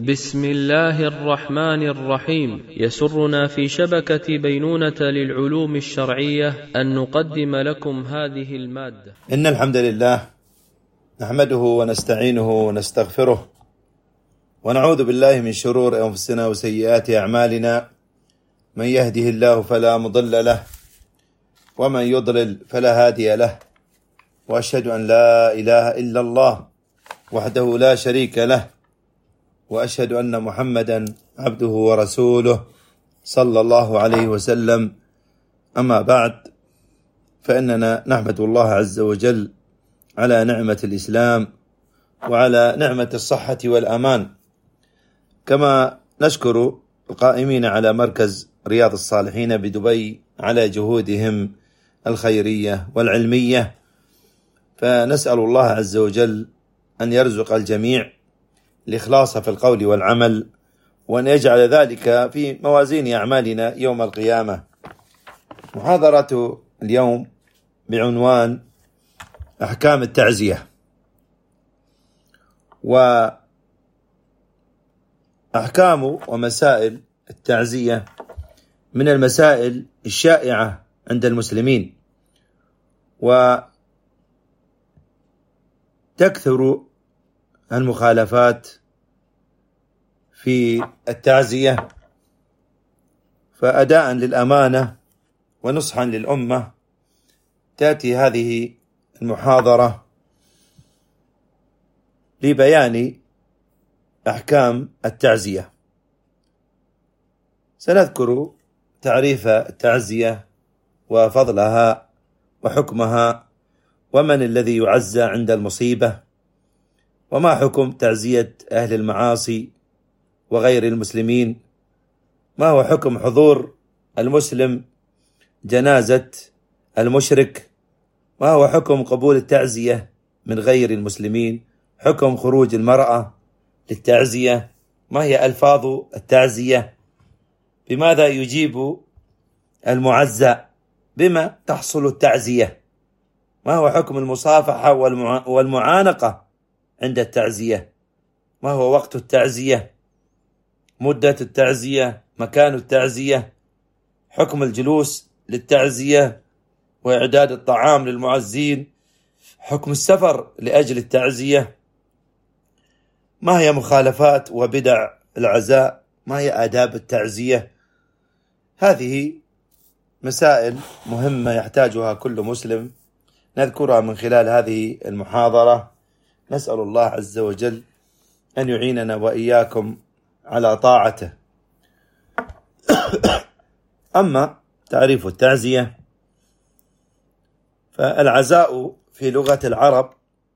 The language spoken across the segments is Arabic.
بسم الله الرحمن الرحيم. يسرنا في شبكة بينونة للعلوم الشرعية أن نقدم لكم هذه المادة. إن الحمد لله نحمده ونستعينه ونستغفره ونعوذ بالله من شرور أنفسنا وسيئات أعمالنا. من يهده الله فلا مضل له ومن يضلل فلا هادي له، وأشهد أن لا إله إلا الله وحده لا شريك له، وأشهد أن محمدا عبده ورسوله صلى الله عليه وسلم. أما بعد، فإننا نحمد الله عز وجل على نعمة الإسلام وعلى نعمة الصحة والأمان، كما نشكر القائمين على مركز رياض الصالحين بدبي على جهودهم الخيرية والعلمية. فنسأل الله عز وجل أن يرزق الجميع الإخلاص في القول والعمل، وأن يجعل ذلك في موازين أعمالنا يوم القيامة. محاضرة اليوم بعنوان أحكام التعزية. وأحكام ومسائل التعزية من المسائل الشائعة عند المسلمين، وتكثر المخالفات في التعزية. فأداء للأمانة ونصحا للأمة تأتي هذه المحاضرة لبيان أحكام التعزية. سنذكر تعريف التعزية وفضلها وحكمها، ومن الذي يعزى عند المصيبة، وما حكم تعزية أهل المعاصي وغير المسلمين، ما هو حكم حضور المسلم جنازة المشرك، ما هو حكم قبول التعزية من غير المسلمين، حكم خروج المرأة للتعزية، ما هي ألفاظ التعزية، بماذا يجيب المعزى، بما تحصل التعزية، ما هو حكم المصافحة والمعانقة عند التعزية، ما هو وقت التعزية، مدة التعزية، مكان التعزية، حكم الجلوس للتعزية وإعداد الطعام للمعزين، حكم السفر لأجل التعزية، ما هي مخالفات وبدع العزاء، ما هي آداب التعزية. هذه مسائل مهمة يحتاجها كل مسلم، نذكرها من خلال هذه المحاضرة. نسأل الله عز وجل أن يعيننا وإياكم على طاعته. أما تعريف التعزية، فالعزاء في لغة العرب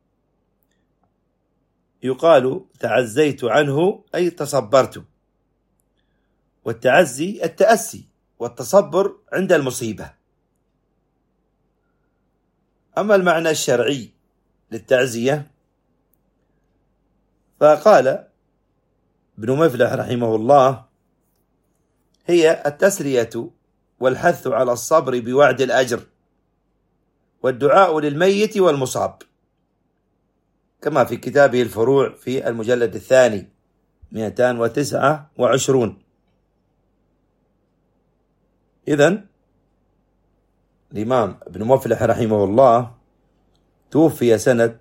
يقال تعزيت عنه أي تصبرت، والتعزي التأسي والتصبر عند المصيبة. أما المعنى الشرعي للتعزية، فقال ابن مفلح رحمه الله: هي التسلية والحث على الصبر بوعد الأجر، والدعاء للميت والمصاب، كما في كتابه الفروع في المجلد الثاني 229. إذن الإمام ابن مفلح رحمه الله توفي سنة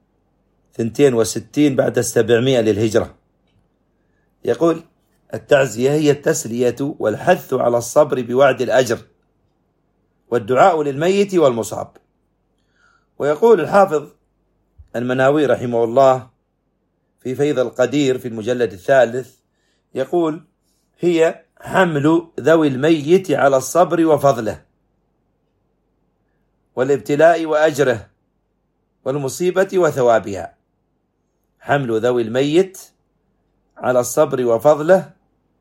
62 بعد 700 للهجرة. يقول: التعزية هي التسلية والحث على الصبر بوعد الأجر، والدعاء للميت والمصاب. ويقول الحافظ المناوي رحمه الله في فيض القدير في المجلد الثالث، يقول: هي حمل ذوي الميت على الصبر وفضله والابتلاء وأجره والمصيبة وثوابها. حمل ذوي الميت على الصبر وفضله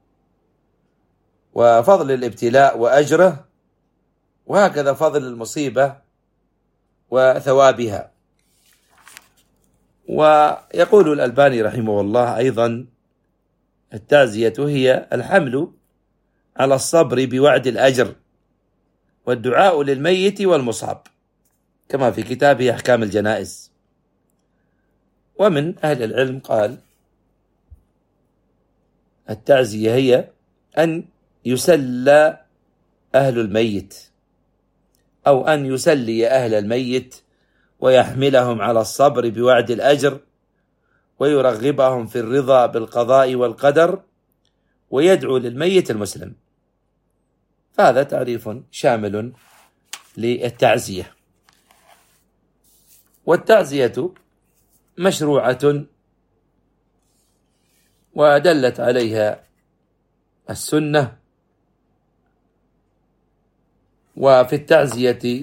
وفضل الابتلاء وأجره، وهكذا فضل المصيبة وثوابها. ويقول الألباني رحمه الله أيضا: التعزية هي الحمل على الصبر بوعد الأجر، والدعاء للميت والمصاب، كما في كتابه أحكام الجنائز. ومن أهل العلم قال التعزية هي أن يسلى أهل الميت، أو أن يسلي أهل الميت ويحملهم على الصبر بوعد الأجر، ويرغبهم في الرضا بالقضاء والقدر، ويدعو للميت المسلم. فهذا تعريف شامل للتعزية. والتعزية مشروعة ودلت عليها السنة، وفي التعزية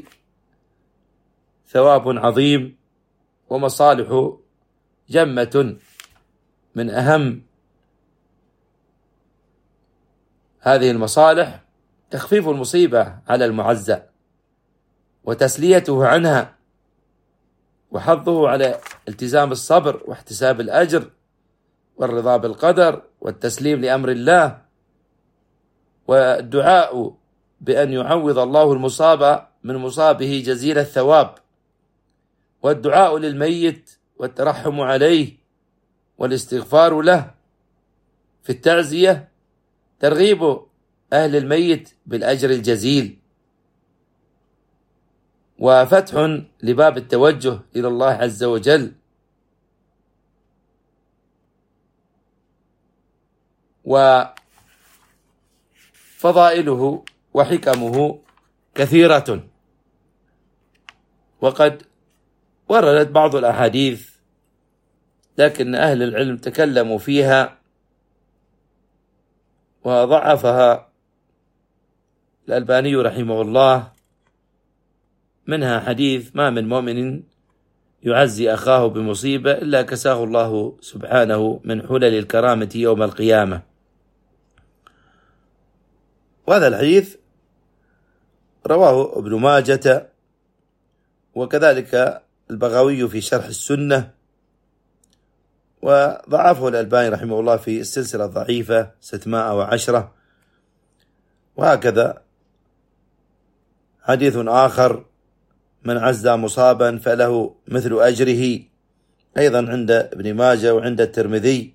ثواب عظيم ومصالح جمة. من أهم هذه المصالح تخفيف المصيبة على المعزى وتسليته عنها، وحضه على التزام الصبر واحتساب الأجر والرضا بالقدر والتسليم لأمر الله، والدعاء بأن يعوض الله المصاب من مصابه جزيل الثواب، والدعاء للميت والترحم عليه والاستغفار له. في التعزية ترغيب أهل الميت بالأجر الجزيل، وفتح لباب التوجه إلى الله عز وجل، وفضائله وحكمه كثيرة. وقد وردت بعض الأحاديث لكن أهل العلم تكلموا فيها وضعفها الألباني رحمه الله. منها حديث: ما من مؤمن يعزي أخاه بمصيبة إلا كساه الله سبحانه من حلل الكرامة يوم القيامة. وهذا الحديث رواه ابن ماجة، وكذلك البغوي في شرح السنة، وضعفه الألباني رحمه الله في السلسلة الضعيفة 610. وهكذا حديث آخر: من عزى مصابا فله مثل أجره، أيضا عند ابن ماجة وعند الترمذي،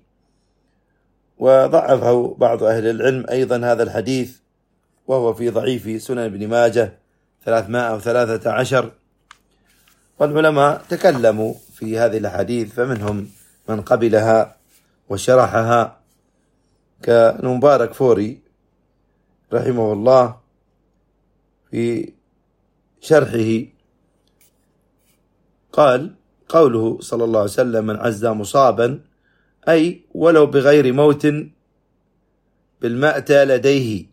وضعفه بعض أهل العلم أيضا هذا الحديث، وهو في ضعيف سنن ابن ماجة 313. والعلماء تكلموا في هذه الحديث، فمنهم من قبلها وشرحها كمبارك فوري رحمه الله في شرحه، قال: قوله صلى الله عليه وسلم: من عزى مصابا، أي ولو بغير موت بالمأتى لديه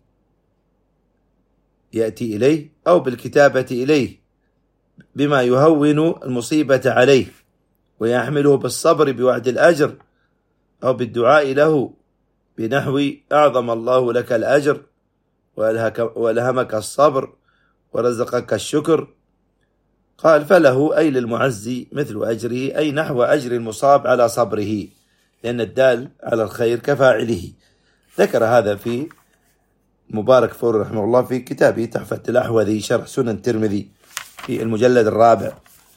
يأتي إليه، أو بالكتابة إليه بما يهون المصيبة عليه ويحمله بالصبر بوعد الأجر، أو بالدعاء له بنحو أعظم الله لك الأجر وألهمك الصبر ورزقك الشكر. قال: فله أي للمعزي مثل أجره، أي نحو أجر المصاب على صبره، لأن الدال على الخير كفاعله. ذكر هذا في مبارك فوري رحمه الله في كتابه تحفة الأحوذي شرح سنن الترمذي في المجلد 4.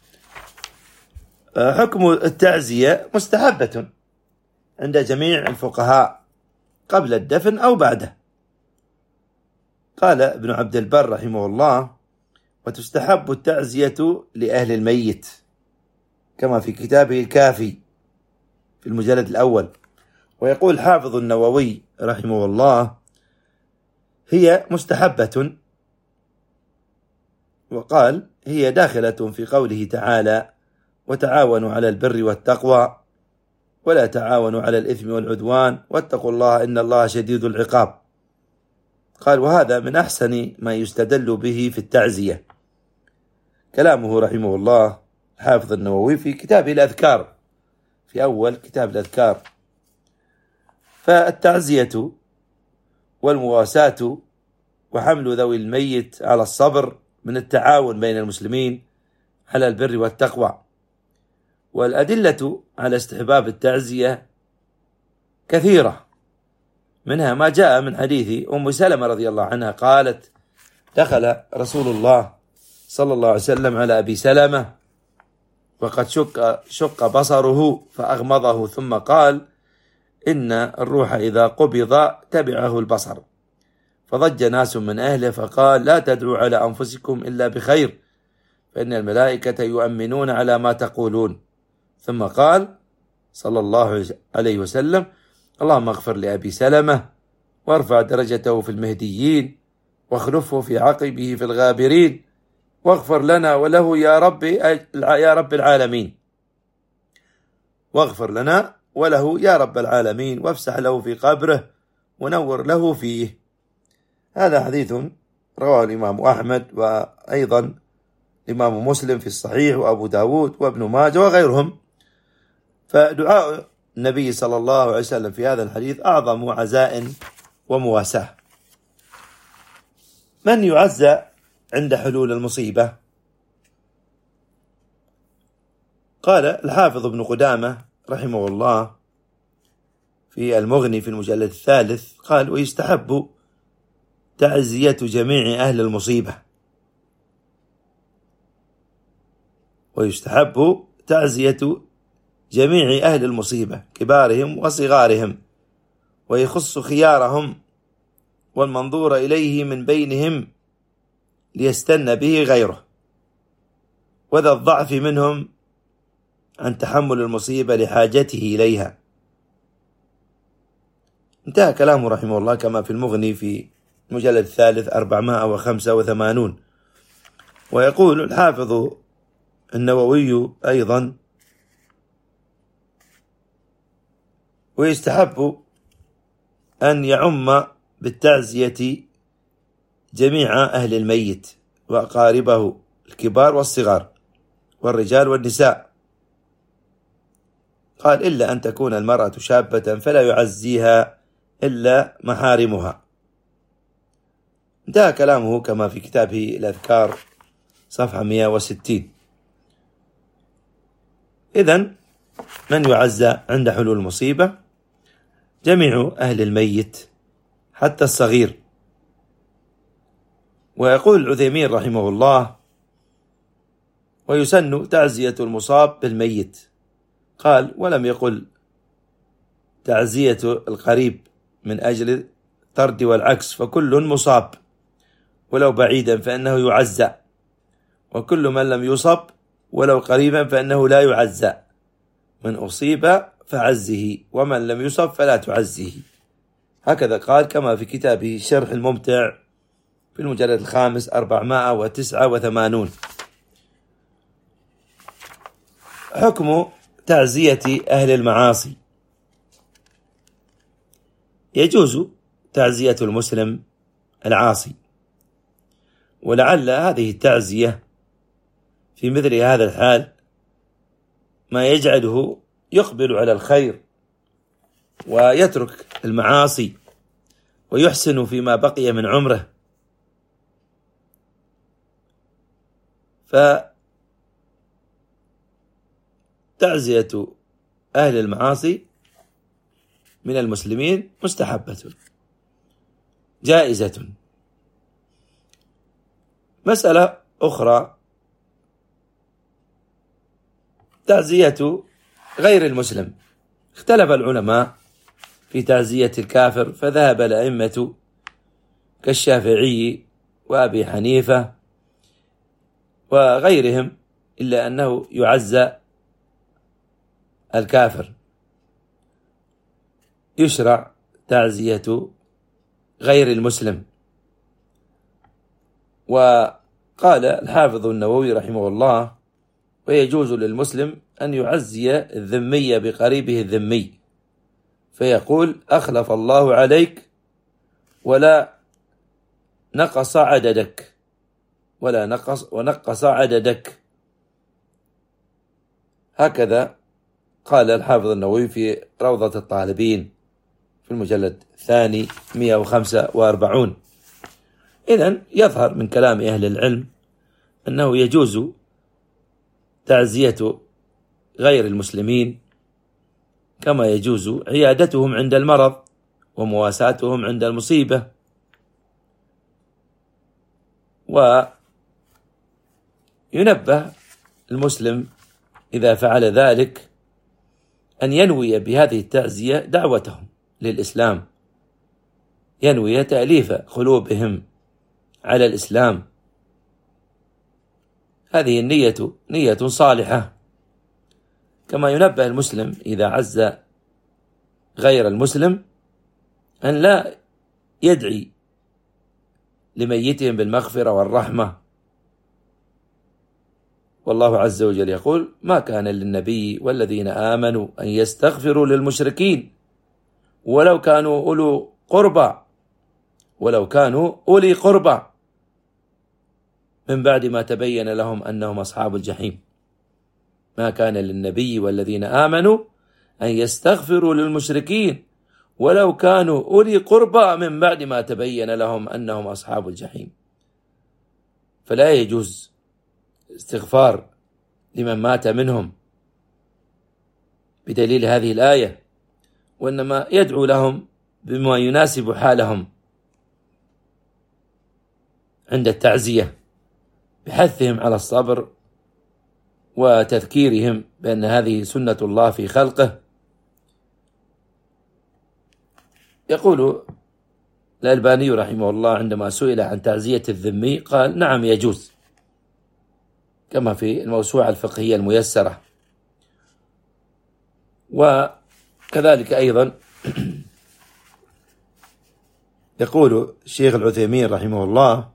حكم التعزية مستحبة عند جميع الفقهاء قبل الدفن أو بعده. قال ابن عبد البر رحمه الله: وتستحب التعزية لأهل الميت، كما في كتابه الكافي في المجلد الأول. ويقول حافظ النووي رحمه الله: هي مستحبة، وقال: هي داخلة في قوله تعالى: وتعاونوا على البر والتقوى ولا تعاونوا على الإثم والعدوان واتقوا الله إن الله شديد العقاب. قال: وهذا من أحسن ما يستدل به في التعزية. كلامه رحمه الله حافظ النووي في كتابه الأذكار، في أول كتاب الأذكار. فالتعزية والمواساة وحمل ذوي الميت على الصبر من التعاون بين المسلمين على البر والتقوى. والأدلة على استحباب التعزية كثيرة، منها ما جاء من حديث أم سلمة رضي الله عنها قالت: دخل رسول الله صلى الله عليه وسلم على أبي سلمة وقد شق بصره فأغمضه، ثم قال: إن الروح إذا قبض تبعه البصر، فضج ناس من أهله فقال: لا تدعوا على أنفسكم إلا بخير، فإن الملائكة يؤمنون على ما تقولون. ثم قال صلى الله عليه وسلم: اللهم اغفر لأبي سلمة وارفع درجته في المهديين واخلفه في عقبه في الغابرين، واغفر لنا وله يا رب العالمين، واغفر لنا وله يا رب العالمين، وافسح له في قبره ونور له فيه. هذا حديث رواه الإمام أحمد، وأيضا الإمام مسلم في الصحيح، وأبو داود وابن ماجه وغيرهم. فدعاء النبي صلى الله عليه وسلم في هذا الحديث أعظم عزاء ومواساة. من يعزى عند حلول المصيبة؟ قال الحافظ ابن قدامة رحمه الله في المغني في المجلد 3، قال: ويستحب تعزية جميع أهل المصيبة، ويستحب تعزية جميع أهل المصيبة كبارهم وصغارهم، ويخص خيارهم والمنظور إليه من بينهم ليستن به غيره، وذا الضعف منهم عن تحمل المصيبة لحاجته إليها. انتهى كلامه رحمه الله كما في المغني في المجلد 3 485. ويقول الحافظ النووي أيضا: ويستحب أن يعم بالتعزية جميع أهل الميت وأقاربه الكبار والصغار والرجال والنساء. قال: إلا أن تكون المرأة شابة فلا يعزيها إلا محارمها. انتهى كلامه كما في كتابه الأذكار صفحة 160. إذن من يعزى عند حلول المصيبة؟ جميع أهل الميت حتى الصغير. ويقول العثيمين رحمه الله: ويسن تعزية المصاب بالميت. قال: ولم يقل تعزية القريب من أجل طرد والعكس، فكل مصاب ولو بعيدا فإنه يعزى، وكل من لم يصب ولو قريبا فإنه لا يعزى. من أصيب فعزه، ومن لم يصب فلا تعزه. هكذا قال كما في كتابه الشرح الممتع في المجلد 5 489. حكم تعزية أهل المعاصي. يجوز تعزية المسلم العاصي، ولعل هذه التعزية في مثل هذا الحال ما يجعله يقبل على الخير ويترك المعاصي ويحسن فيما بقي من عمره. فتعزية أهل المعاصي من المسلمين مستحبة جائزة. مسألة أخرى: تعزية غير المسلم. اختلف العلماء في تعزية الكافر، فذهب الأئمة كالشافعي وأبي حنيفة وغيرهم إلا أنه يعزى الكافر، يشرع تعزية غير المسلم. وقال الحافظ النووي رحمه الله: ويجوز للمسلم أن يعزي الذمي بقريبه الذمي، فيقول: أخلف الله عليك ولا نقص عددك، ونقص عددك. هكذا قال الحافظ النووي في روضة الطالبين في المجلد 2 145. إذن يظهر من كلام أهل العلم أنه يجوز تعزية غير المسلمين، كما يجوز عيادتهم عند المرض ومواساتهم عند المصيبة. وينبه المسلم إذا فعل ذلك أن ينوي بهذه التعزية دعوتهم للإسلام، ينوي تأليف قلوبهم على الإسلام. هذه النية نية صالحة، كما ينبه المسلم إذا عز غير المسلم أن لا يدعي لميتهم بالمغفرة والرحمة. والله عز وجل يقول: ما كان للنبي والذين آمنوا أن يستغفروا للمشركين ولو كانوا أولي قربى من بعد ما تبين لهم أنهم أصحاب الجحيم. ما كان للنبي والذين آمنوا أن يستغفروا للمشركين ولو كانوا أولي قربى من بعد ما تبين لهم أنهم أصحاب الجحيم. فلا يجوز استغفار لمن مات منهم بدليل هذه الآية، وإنما يدعو لهم بما يناسب حالهم عند التعزية، بحثهم على الصبر وتذكيرهم بأن هذه سنة الله في خلقه. يقول الألباني رحمه الله عندما سئل عن تعزية الذمي قال: نعم يجوز، كما في الموسوعة الفقهية الميسرة. وكذلك أيضا يقول الشيخ العثيمين رحمه الله: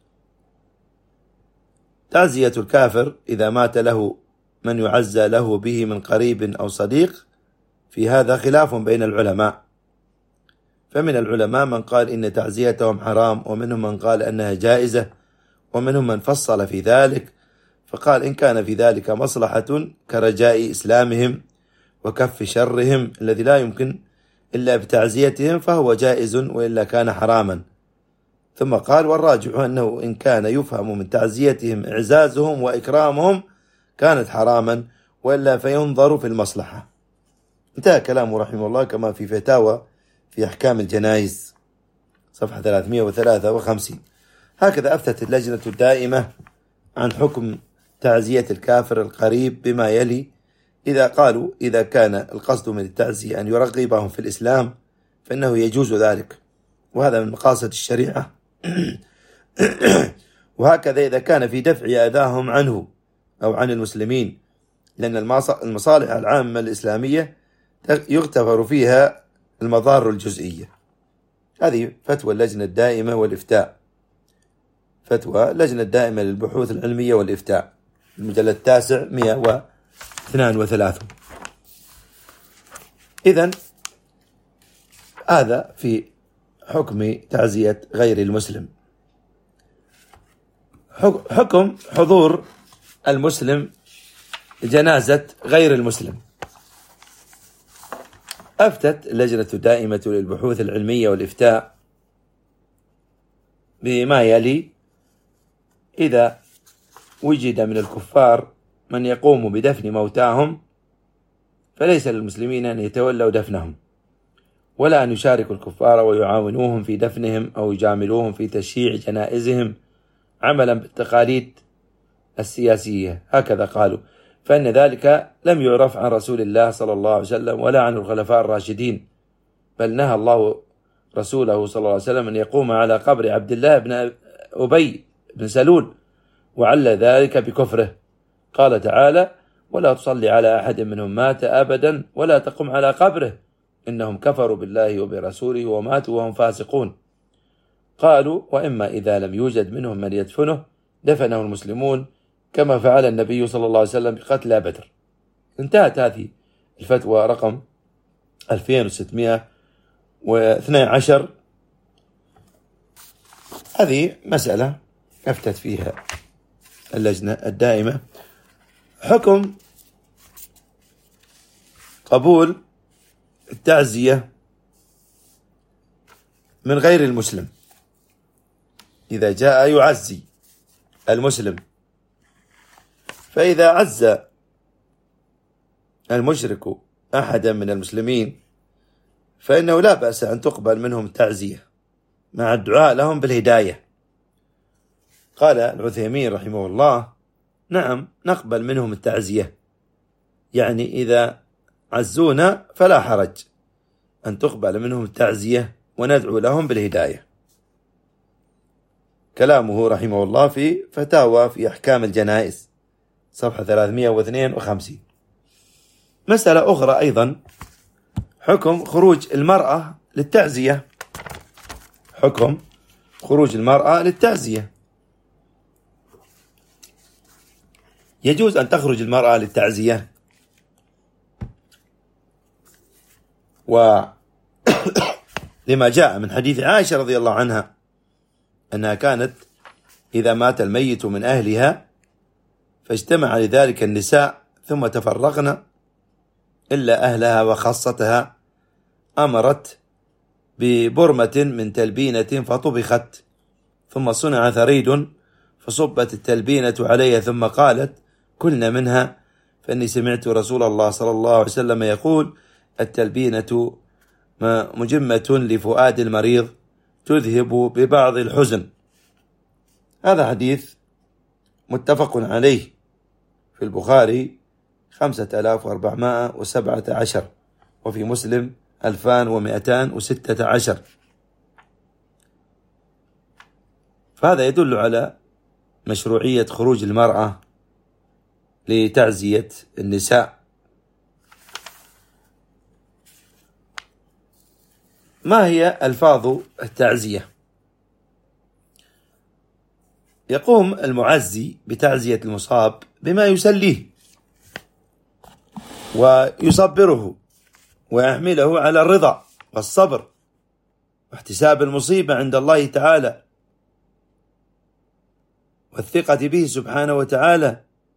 تعزية الكافر إذا مات له من يعزى له به من قريب أو صديق، في هذا خلاف بين العلماء، فمن العلماء من قال إن تعزيتهم حرام، ومنهم من قال أنها جائزة، ومنهم من فصل في ذلك فقال: إن كان في ذلك مصلحة كرجاء إسلامهم وكف شرهم الذي لا يمكن إلا بتعزيتهم فهو جائز، وإلا كان حراما. ثم قال: والراجح أنه إن كان يفهم من تعزيتهم إعزازهم وإكرامهم كانت حراما، وإلا فينظر في المصلحة. انتهى كلامه رحمه الله، كما في فتاوى في أحكام الجنائز صفحة 353. هكذا أفتت اللجنة الدائمة عن حكم تعزية الكافر القريب بما يلي: إذا قالوا إذا كان القصد من التعزية أن يرغبهم في الإسلام فإنه يجوز ذلك، وهذا من مقاصد الشريعة. وهكذا إذا كان في دفع أذاهم عنه أو عن المسلمين، لأن المصالح العامة الإسلامية يغتفر فيها المضار الجزئية. هذه فتوى اللجنة الدائمة والإفتاء، فتوى اللجنة الدائمة للبحوث العلمية والإفتاء، المجلد 9 132. إذن هذا في حكم تعزية غير المسلم. حكم حضور المسلم جنازة غير المسلم. أفتت اللجنة الدائمة للبحوث العلمية والإفتاء بما يلي: إذا وجد من الكفار من يقوم بدفن موتاهم فليس للمسلمين أن يتولوا دفنهم، ولا أن يشاركوا الكفار ويعاونوهم في دفنهم أو يجاملوهم في تشييع جنائزهم عملا بالتقاليد السياسية. هكذا قالوا، فإن ذلك لم يعرف عن رسول الله صلى الله عليه وسلم ولا عن الخلفاء الراشدين، بل نهى الله رسوله صلى الله عليه وسلم أن يقوم على قبر عبد الله بن أبي بن سلول، وعل ذلك بكفره. قال تعالى: ولا تصلي على أحد منهم مات أبدا ولا تقم على قبره إنهم كفروا بالله وبرسوله وماتوا وهم فاسقون. قالوا: وإما إذا لم يوجد منهم من يدفنه دفنه المسلمون كما فعل النبي صلى الله عليه وسلم بقتل بدر. انتهت هذه الفتوى رقم 2612. هذه مسألة أفتت فيها اللجنة الدائمة. حكم قبول التعزية من غير المسلم. إذا جاء يعزي المسلم، فإذا عز المشرك أحدا من المسلمين فإنه لا بأس أن تقبل منهم تعزية مع الدعاء لهم بالهداية. قال العثيمين رحمه الله: نعم نقبل منهم التعزية، يعني إذا عزونا فلا حرج أن تقبل منهم التعزية وندعو لهم بالهداية. كلامه رحمه الله في فتاوى في أحكام الجنائز صفحة 352. مسألة أخرى أيضا، حكم خروج المرأة للتعزية. حكم خروج المرأة للتعزية. يجوز أن تخرج المرأة للتعزية، ولما جاء من حديث عائشة رضي الله عنها أنها كانت إذا مات الميت من أهلها فاجتمع لذلك النساء ثم تفرقن إلا أهلها وخاصتها، أمرت ببرمة من تلبينة فطبخت، ثم صنع ثريد فصبت التلبينة عليها، ثم قالت: كلنا منها، فإني سمعت رسول الله صلى الله عليه وسلم يقول: التلبينة مجمة لفؤاد المريض تذهب ببعض الحزن. هذا حديث متفق عليه في البخاري 5417 وفي مسلم 2216. فهذا يدل على مشروعية خروج المرأة لتعزية النساء. ما هي ألفاظ التعزية؟ يقوم المعزي بتعزية المصاب بما يسليه ويصبره ويحمله على الرضا والصبر واحتساب المصيبة عند الله تعالى والثقة به سبحانه وتعالى،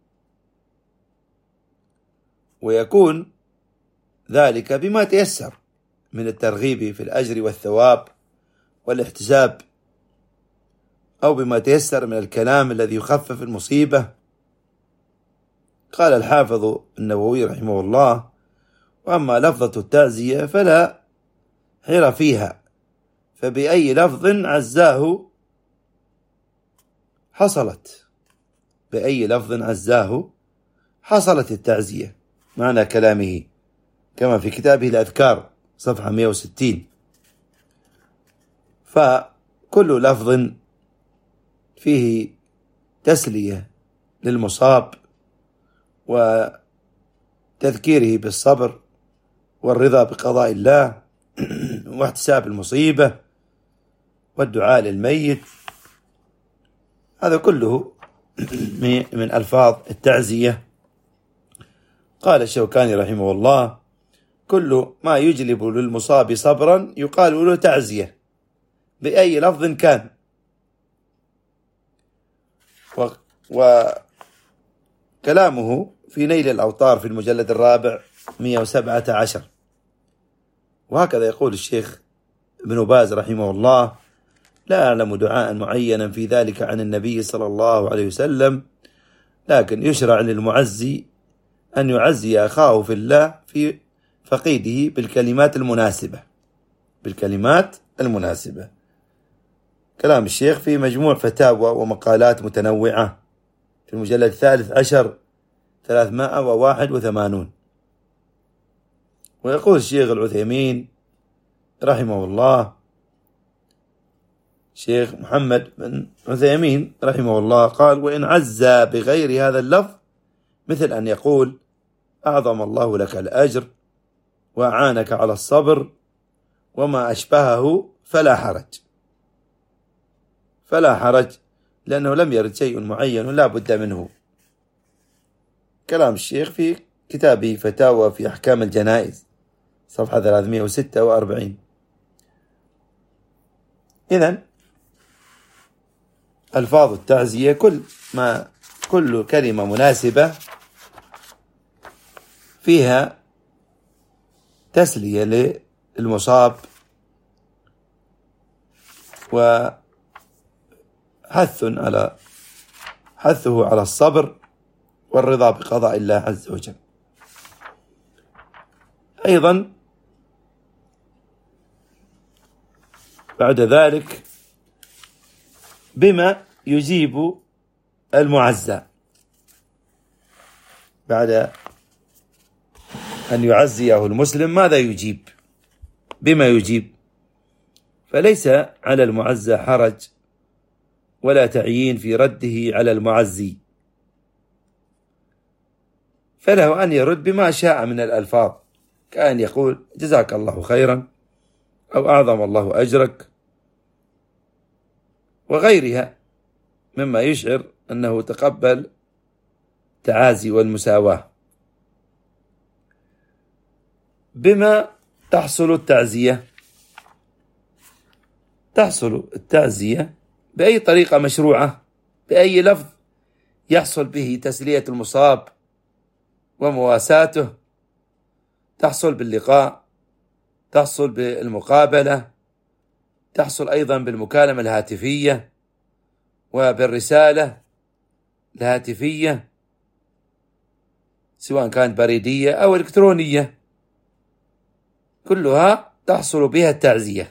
ويكون ذلك بما تيسر من الترغيب في الأجر والثواب والاحتساب، أو بما تيسر من الكلام الذي يخفف المصيبة. قال الحافظ النووي رحمه الله: وأما لفظة التعزية فلا حير فيها، فبأي لفظ عزاه حصلت. بأي لفظ عزاه حصلت التعزية، معنى كلامه كما في كتابه الأذكار صفحة 160. فكل لفظ فيه تسلية للمصاب وتذكيره بالصبر والرضا بقضاء الله واحتساب المصيبة والدعاء للميت، هذا كله من ألفاظ التعزية. قال الشوكاني رحمه الله: كل ما يجلب للمصاب صبرا يقال له تعزية بأي لفظ كان. وكلامه في نيل الأوطار في المجلد 417. وهكذا يقول الشيخ ابن باز رحمه الله: لا أعلم دعاء معينا في ذلك عن النبي صلى الله عليه وسلم، لكن يشرع للمعزي أن يعزي أخاه في الله في فقيده بالكلمات المناسبة. كلام الشيخ في مجموع فتاوى ومقالات متنوعة في المجلد 13 381. ويقول الشيخ العثيمين رحمه الله، شيخ محمد بن عثيمين رحمه الله قال: وإن عزى بغير هذا اللفظ مثل أن يقول: أعظم الله لك الأجر وأعانك على الصبر وما أشبهه فلا حرج، لأنه لم يرد شيء معين لا بد منه. كلام الشيخ في كتابه فتاوى في أحكام الجنائز صفحة 346. إذن ألفاظ التعزية كل كلمة مناسبة فيها تسلية للمصاب وحثه على الصبر والرضا بقضاء الله عز وجل. أيضا بعد ذلك بما يجيب المعزى، بعد أن يعزيه المسلم ماذا يجيب؟ بما يجيب؟ فليس على المعزى حرج ولا تعيين في رده على المعزي، فله أن يرد بما شاء من الألفاظ، كأن يقول جزاك الله خيرا أو أعظم الله أجرك وغيرها مما يشعر أنه تقبل التعازي والمساواة. بما تحصل التعزية؟ تحصل التعزية بأي طريقة مشروعة، بأي لفظ يحصل به تسلية المصاب ومواساته، تحصل باللقاء، تحصل بالمقابلة، تحصل أيضا بالمكالمة الهاتفية وبالرسالة الهاتفية سواء كانت بريدية أو إلكترونية، كلها تحصل بها التعزية.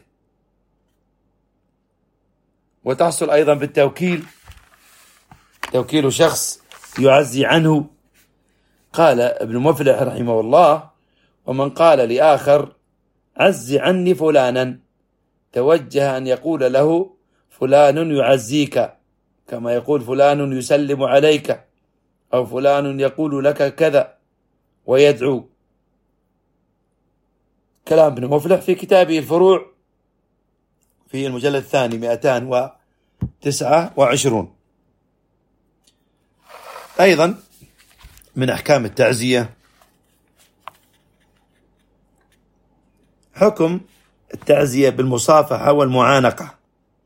وتحصل أيضا بالتوكيل، توكيل شخص يعزي عنه. قال ابن مفلح رحمه الله: ومن قال لآخر عز عني فلانا توجه أن يقول له فلان يعزيك، كما يقول فلان يسلم عليك، أو فلان يقول لك كذا ويدعو. كلام ابن مفلح في كتابه الفروع في المجلد الثاني 229. أيضا من أحكام التعزية حكم التعزية بالمصافحة والمعانقة.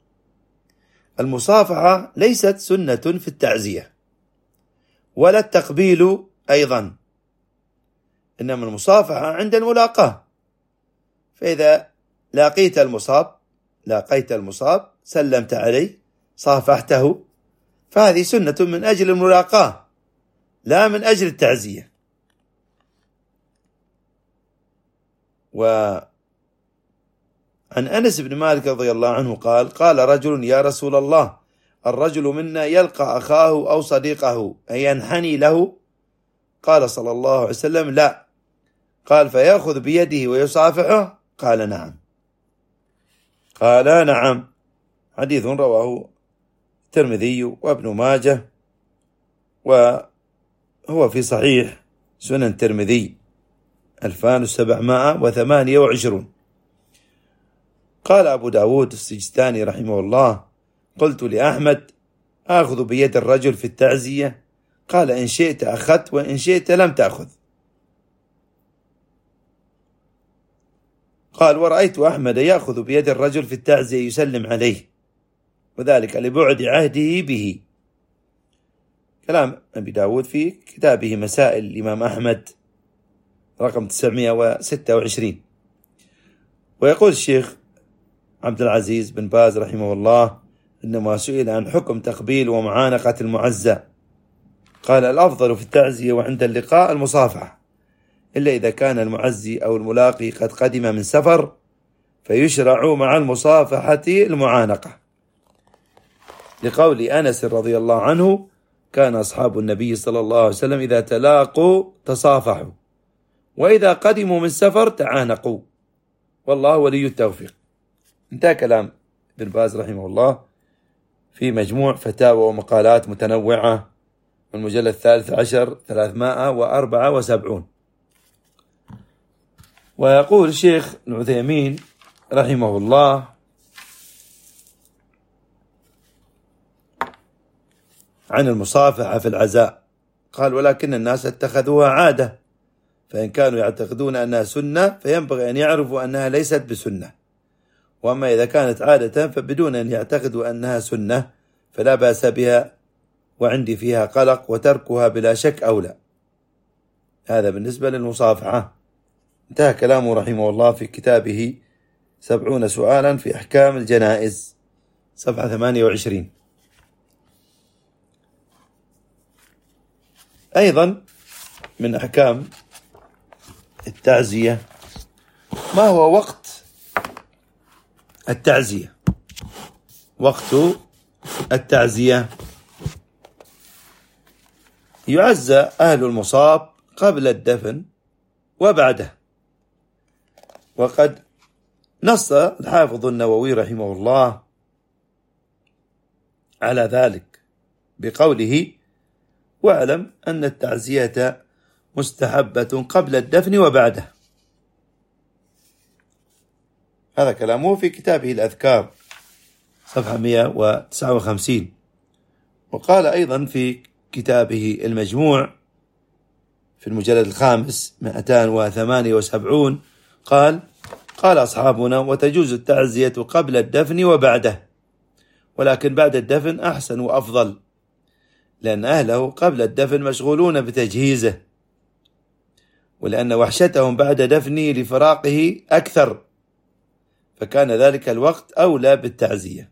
المصافحة ليست سنة في التعزية ولا التقبيل أيضا، إنما المصافحة عند الملاقاة. فإذا لقيت المصاب سلمت عليه صافحته، فهذه سنة من أجل الملاقاة لا من أجل التعزية. وعن أنس بن مالك رضي الله عنه قال رجل: يا رسول الله، الرجل منا يلقى أخاه أو صديقه أينحني له؟ قال صلى الله عليه وسلم: لا. قال: فيأخذ بيده ويصافحه؟ قال: نعم. حديث رواه الترمذي وابن ماجه، وهو في صحيح سنن الترمذي 2728. قال أبو داود السجستاني رحمه الله: قلت لأحمد: آخذ بيد الرجل في التعزية؟ قال: إن شئت أخذت وإن شئت لم تأخذ. قال: ورأيت أحمد يأخذ بيد الرجل في التعزية يسلم عليه، وذلك لبعد عهده به. كلام أبي داود في كتابه مسائل الإمام أحمد رقم 926. ويقول الشيخ عبد العزيز بن باز رحمه الله: إنما سئل عن حكم تقبيل ومعانقة المعزى، قال: الأفضل في التعزية وعند اللقاء المصافحة، إلا إذا كان المعزي أو الملاقي قد قدم من سفر، فيشرع مع المصافحة المعانقة، لقول أنس رضي الله عنه: كان أصحاب النبي صلى الله عليه وسلم إذا تلاقوا تصافحوا، وإذا قدموا من سفر تعانقوا، والله ولي التوفيق. انتهى كلام ابن باز رحمه الله في مجموع فتاوى ومقالات متنوعة، المجلد 13 374. ويقول الشيخ العثيمين رحمه الله: عن المصافحة في العزاء، قال: ولكن الناس اتخذوها عادة، فإن كانوا يعتقدون أنها سنة فينبغي أن يعرفوا أنها ليست بسنة، وأما إذا كانت عادة فبدون أن يعتقدوا أنها سنة فلا بأس بها، وعندي فيها قلق، وتركها بلا شك أولى. هذا بالنسبة للمصافحة. انتهى كلامه رحمه الله في كتابه 70 سؤالا في أحكام الجنائز، صفحة 28. أيضا من أحكام التعزية ما هو وقت التعزية. وقت التعزية: يعزى أهل المصاب قبل الدفن وبعده. وقد نص الحافظ النووي رحمه الله على ذلك بقوله: واعلم أن التعزية مستحبة قبل الدفن وبعده. هذا كلامه في كتابه الأذكار صفحة 159. وقال أيضا في كتابه المجموع في المجلد الخامس 278 قال أصحابنا: وتجوز التعزية قبل الدفن وبعده، ولكن بعد الدفن أحسن وأفضل، لأن أهله قبل الدفن مشغولون بتجهيزه، ولأن وحشتهم بعد دفنه لفراقه أكثر، فكان ذلك الوقت أولى بالتعزية.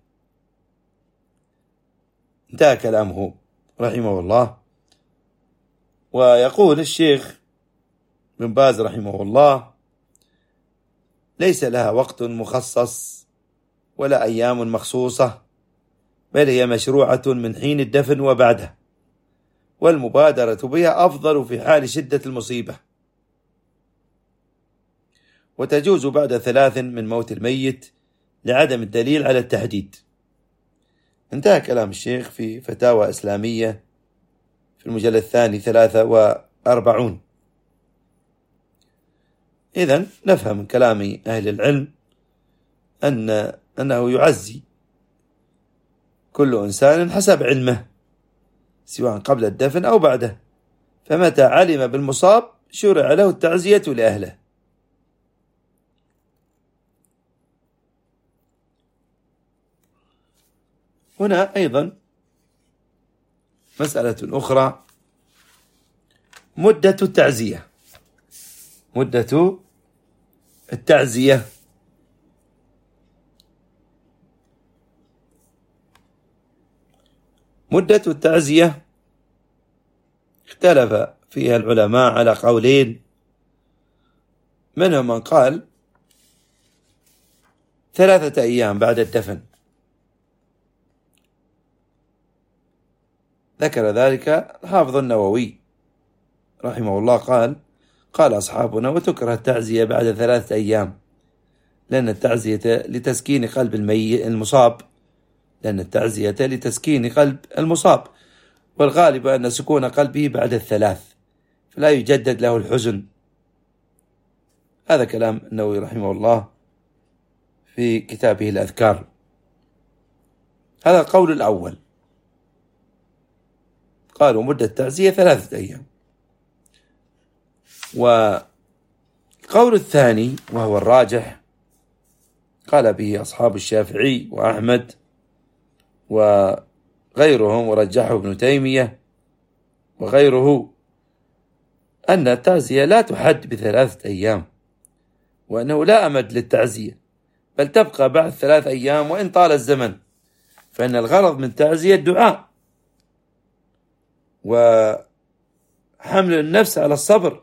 انتهى كلامه رحمه الله. ويقول الشيخ بن باز رحمه الله: ليس لها وقت مخصص ولا أيام مخصوصة، بل هي مشروعة من حين الدفن وبعده، والمبادرة بها أفضل في حال شدة المصيبة، وتجوز بعد 3 من موت الميت لعدم الدليل على التحديد. انتهى كلام الشيخ في فتاوى إسلامية في المجلد الثاني 43. إذن نفهم من كلام أهل العلم أنه يعزي كل إنسان حسب علمه، سواء قبل الدفن أو بعده، فمتى علم بالمصاب شرع له التعزية لأهله. هنا أيضا مسألة أخرى: مدة التعزية. مدة التعزية اختلف فيها العلماء على قولين، منهم من قال 3 أيام بعد الدفن، ذكر ذلك الحافظ النووي رحمه الله قال أصحابنا: وتكره التعزية بعد 3 أيام، لأن التعزية لتسكين قلب المصاب، والغالب أن سكون قلبه بعد 3، فلا يجدد له الحزن. هذا كلام النووي رحمه الله في كتابه الأذكار. هذا القول الأول، قالوا مدة التعزية 3 أيام. والقول الثاني وهو الراجح قال به أصحاب الشافعي وأحمد وغيرهم، ورجحه ابن تيمية وغيره، أن التعزية لا تحد ب3 أيام، وأنه لا أمد للتعزية، بل تبقى بعد 3 أيام وإن طال الزمن، فإن الغرض من التعزية الدعاء وحمل النفس على الصبر.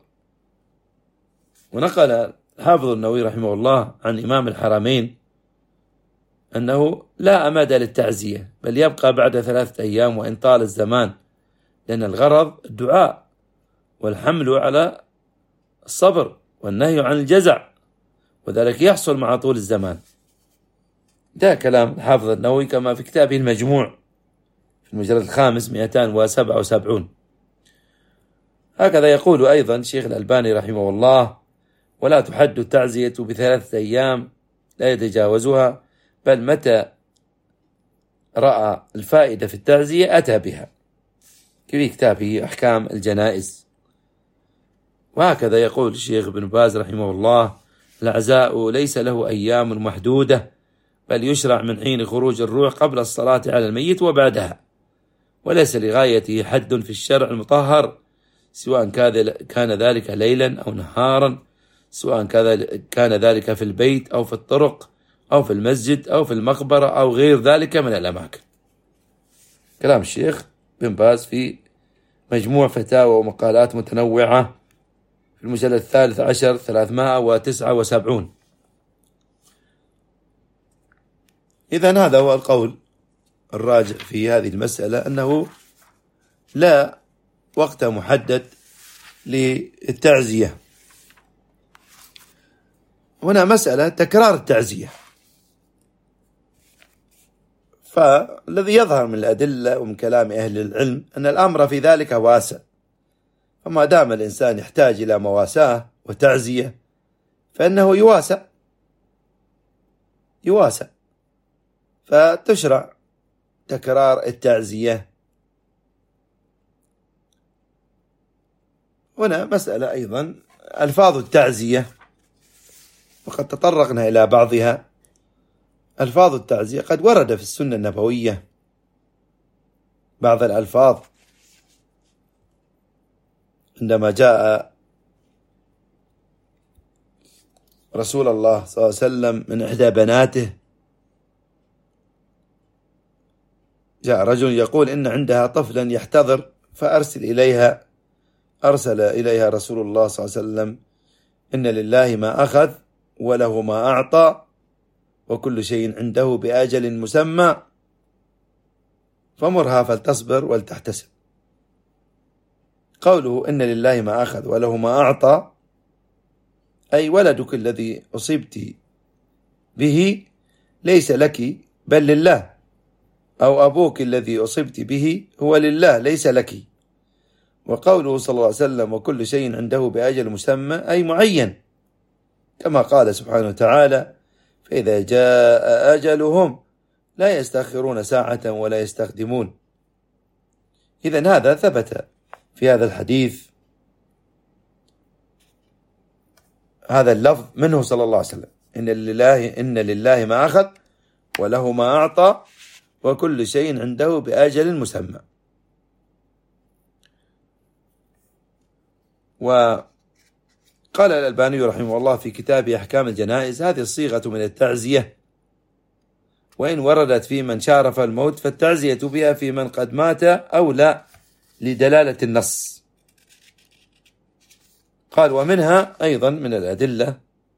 ونقل حافظ النووي رحمه الله عن إمام الحرمين أنه لا أمد للتعزية، بل يبقى بعد 3 أيام وإن طال الزمان، لأن الغرض الدعاء والحمل على الصبر والنهي عن الجزع، وذلك يحصل مع طول الزمان. ده كلام الحافظ النووي كما في كتابه المجموع في المجلد الخامس 277. هكذا يقول أيضا شيخ الألباني رحمه الله: ولا تحد التعزية ب3 أيام لا يتجاوزها، بل متى رأى الفائدة في التعزية أتى بها، في كتابه أحكام الجنائز. وهكذا يقول الشيخ ابن باز رحمه الله: العزاء ليس له أيام محدودة، بل يشرع من حين خروج الروح قبل الصلاة على الميت وبعدها، وليس لغايته حد في الشرع المطهر، سواء كان ذلك ليلا أو نهارا، سواء كان ذلك في البيت أو في الطرق أو في المسجد أو في المقبرة أو غير ذلك من الأماكن. كلام الشيخ بن باز في مجموع فتاوى ومقالات متنوعة في المجلد الثالث عشر 379. إذن هذا هو القول الراجع في هذه المسألة، أنه لا وقت محدد للتعزية، هنا مسألة تكرار التعزية، فالذي يظهر من الأدلة ومن كلام أهل العلم أن الأمر في ذلك واسع، فما دام الإنسان يحتاج إلى مواساة وتعزية فإنه يواسى، فتشرع تكرار التعزية. هنا مسألة أيضا ألفاظ التعزية، وقد تطرقنا إلى بعضها. ألفاظ التعزية قد ورد في السنة النبوية بعض الألفاظ، عندما جاء رسول الله صلى الله عليه وسلم من إحدى بناته، جاء رجل يقول إن عندها طفلا يحتضر فأرسل إليها. أرسل إليها رسول الله صلى الله عليه وسلم: إن لله ما أخذ وله ما أعطى وكل شيء عنده بأجل مسمى فمرها فلتصبر ولتحتسب. قوله إن لله ما أخذ وله ما أعطى أي ولدك الذي أصبت به ليس لك بل لله، أو أبوك الذي أصبت به هو لله ليس لك. وقوله صلى الله عليه وسلم: وكل شيء عنده بأجل مسمى أي معين، كما قال سبحانه وتعالى: فإذا جاء أجلهم لا يستأخرون ساعة ولا يستقدمون. إذن هذا ثبت في هذا الحديث هذا اللفظ منه صلى الله عليه وسلم: إن لله ما أخذ وله ما أعطى وكل شيء عنده بأجل مسمى. وقال الألباني رحمه الله في كتابه أحكام الجنائز: هذه الصيغة من التعزية، وإن وردت في من شارف الموت فالتعزية بها في من قد مات أو لا لدلالة النص. قال: ومنها أيضا من الأدلة،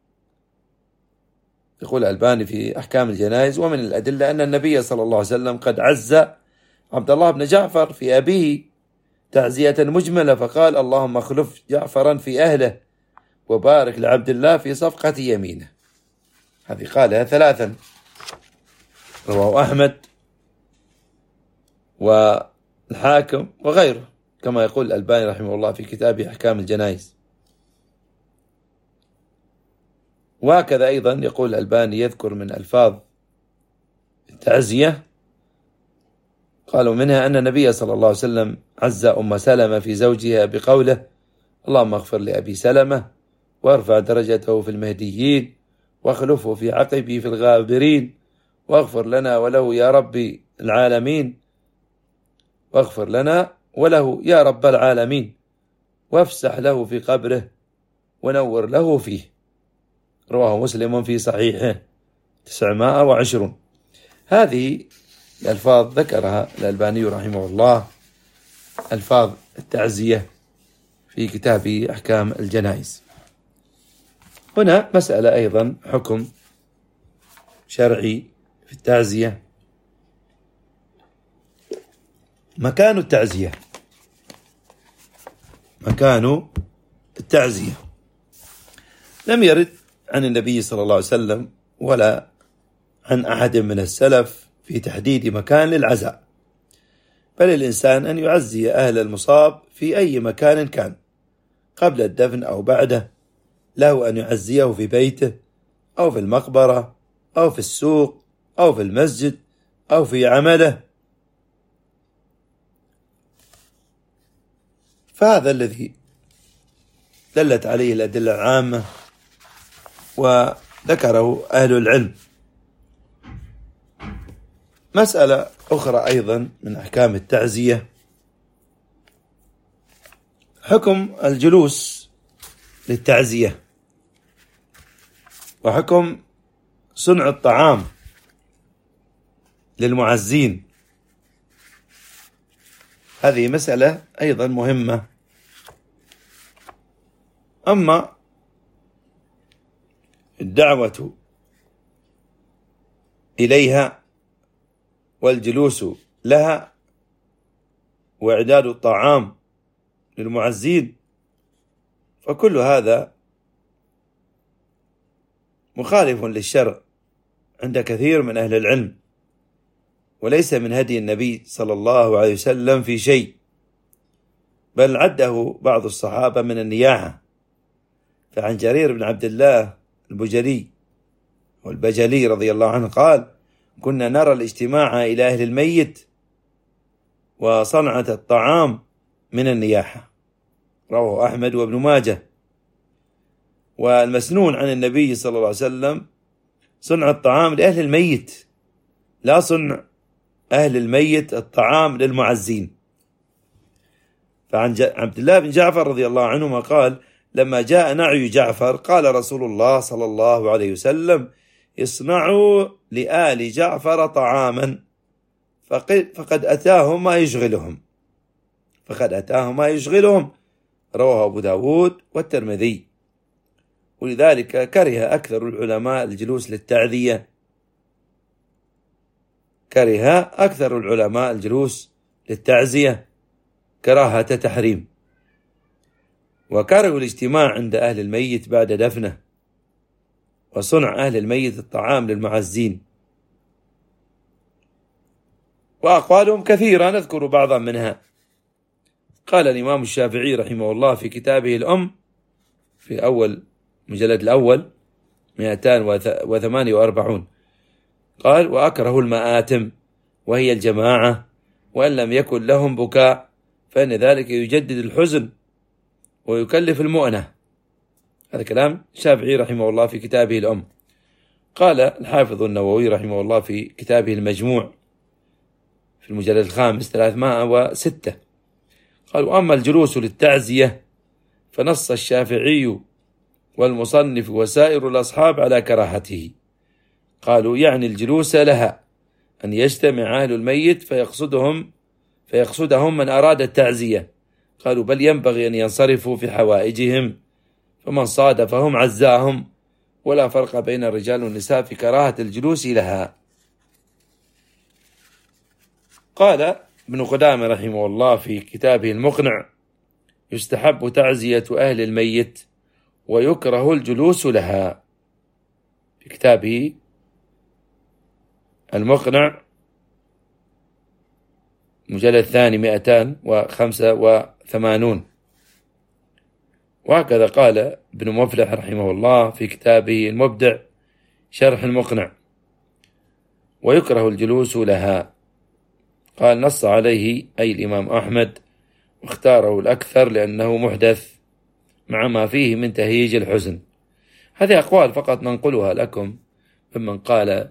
يقول الألباني في أحكام الجنائز: ومن الأدلة أن النبي صلى الله عليه وسلم قد عز عبد الله بن جعفر في أبيه تعزية مجملة، فقال: اللهم اخلف جعفرا في أهله وبارك لعبد الله في صفقة يمينه. هذه قالها ثلاثا، رواه أحمد والحاكم وغيره، كما يقول الألباني رحمه الله في كتابه أحكام الجنائز. وهكذا أيضا يقول الألباني يذكر من ألفاظ التعزية، قالوا منها أن النبي صلى الله عليه وسلم عز أم سلمة في زوجها بقوله: اللهم اغفر لأبي سلمة وارفع درجته في المهديين واخلفه في عقبه في الغابرين واغفر لنا وله يا رب العالمين، واغفر لنا وله يا رب العالمين وافسح له في قبره ونور له فيه. رواه مسلم في صحيحه 920. هذه الألفاظ ذكرها الألباني رحمه الله، ألفاظ التعزية، في كتابه أحكام الجنائز. هنا مسألة أيضا حكم شرعي في التعزية. مكان التعزية، مكان التعزية لم يرد عن النبي صلى الله عليه وسلم ولا عن أحد من السلف في تحديد مكان للعزاء، بل الإنسان أن يعزي أهل المصاب في أي مكان كان، قبل الدفن أو بعده، له أن يعزيه في بيته أو في المقبرة أو في السوق أو في المسجد أو في عمله. فهذا الذي دلت عليه الأدلة العامة وذكره أهل العلم. مسألة أخرى أيضا من أحكام التعزية، حكم الجلوس للتعزية وحكم صنع الطعام للمعزين. هذه مسألة أيضا مهمة. أما الدعوة إليها والجلوس لها وإعداد الطعام للمعزين، فكل هذا مخالف للشرع عند كثير من أهل العلم، وليس من هدي النبي صلى الله عليه وسلم في شيء، بل عده بعض الصحابة من النياحة. فعن جرير بن عبد الله البجلي والبجلي رضي الله عنه قال: كنا نرى الاجتماع إلى أهل الميت وصنعة الطعام من النياحة. رواه أحمد وابن ماجه. والمسنون عن النبي صلى الله عليه وسلم صنع الطعام لأهل الميت، لا صنع أهل الميت الطعام للمعزين. فعن عبد الله بن جعفر رضي الله عنهما قال: لما جاء نعي جعفر قال رسول الله صلى الله عليه وسلم: اصنعوا لآل جعفر طعاما فقد أتاهم ما يشغلهم. رواه أبو داود والترمذي. ولذلك كره أكثر العلماء الجلوس للتعزية كراهة تحريم، وكرهوا الاجتماع عند أهل الميت بعد دفنه، وصنع أهل الميت الطعام للمعزين. وأقوالهم كثيرة، نذكر بعضا منها. قال الإمام الشافعي رحمه الله في كتابه الأم في أول مجلد الأول 248 قال: وأكره المآتم وهي الجماعة، وإن لم يكن لهم بكاء فإن ذلك يجدد الحزن ويكلف المؤنة. هذا كلام الشافعي رحمه الله في كتابه الأم. قال الحافظ النووي رحمه الله في كتابه المجموع في المجلد الخامس 306 قال: وأما الجلوس للتعزية فنص الشافعي والمصنف وسائر الأصحاب على كراهته. قالوا: يعني الجلوس لها أن يجتمع أهل الميت فيقصدهم من أراد التعزية. قالوا: بل ينبغي أن ينصرفوا في حوائجهم، فمن صادفهم عزاهم، ولا فرق بين الرجال والنساء في كراهة الجلوس لها. قال ابن قدامة رحمه الله في كتابه المقنع: يستحب تعزية أهل الميت ويكره الجلوس لها. في كتابه المقنع مجلد الثاني 285. وهكذا قال ابن مفلح رحمه الله في كتابه المبدع شرح المقنع: ويكره الجلوس لها. قال: نص عليه أي الإمام أحمد، واختاره الأكثر لأنه محدث مع ما فيه من تهييج الحزن. هذه أقوال فقط ننقلها لكم ممن قال